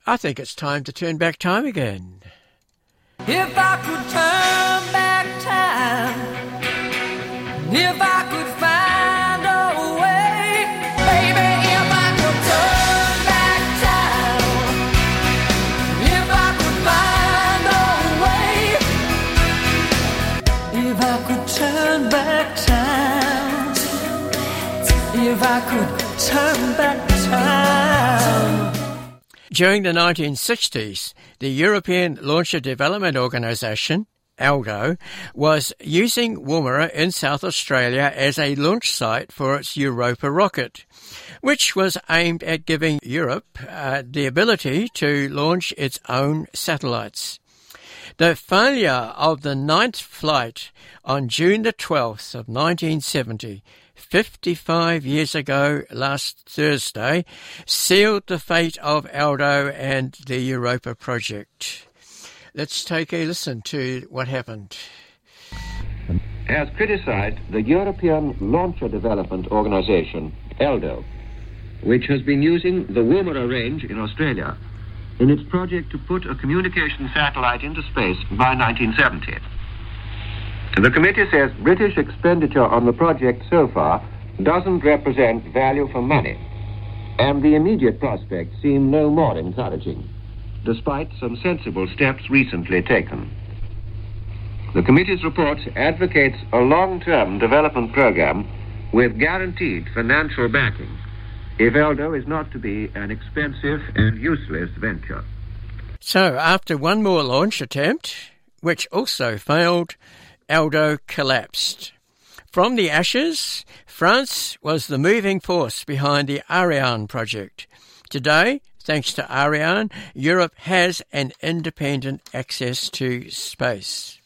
I think it's time to turn back time again. If I could turn back time, if I could find a way, baby, if I could turn back time, if I could find a way, if I could turn back time, if I could turn back time. During the 1960s, the European Launcher Development Organisation, ALDO, was using Woomera in South Australia as a launch site for its Europa rocket, which was aimed at giving Europe the ability to launch its own satellites. The failure of the 9th flight on June the 12th of 1970, 55 years ago last Thursday, sealed the fate of ALDO and the Europa project. Let's take a listen to what happened. Has criticised the European Launcher Development Organisation, ALDO, which has been using the Woomera range in Australia in its project to put a communication satellite into space by 1970. The committee says British expenditure on the project so far doesn't represent value for money, and the immediate prospects seem no more encouraging, despite some sensible steps recently taken. The committee's report advocates a long-term development program with guaranteed financial backing if ALDO is not to be an expensive and useless venture. So, after one more launch attempt, which also failed, ALDO collapsed. From the ashes, France was the moving force behind the Ariane project. Today, thanks to Ariane, Europe has an independent access to space.